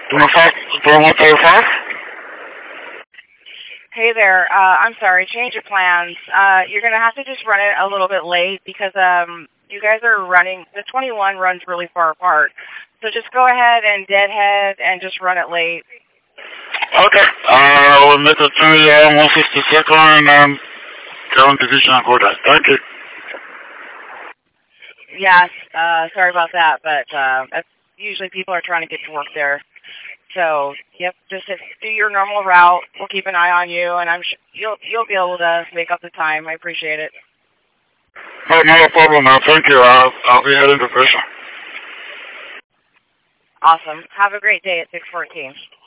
205. Hey there. I'm sorry. Change of plans. You're gonna have to just run it a little bit late because you guys are running. The 21 runs really far apart. So just go ahead and deadhead and just run it late. Okay. We'll make it to 162nd and current division and go there. Thank you. Yes. Sorry about that, but that's usually people are trying to get to work there. So yep, just do your normal route. We'll keep an eye on you, and I'm sure you'll be able to make up the time. I appreciate it. No, not a problem now. Thank you. I'll be heading to prison. Awesome. Have a great day at 614.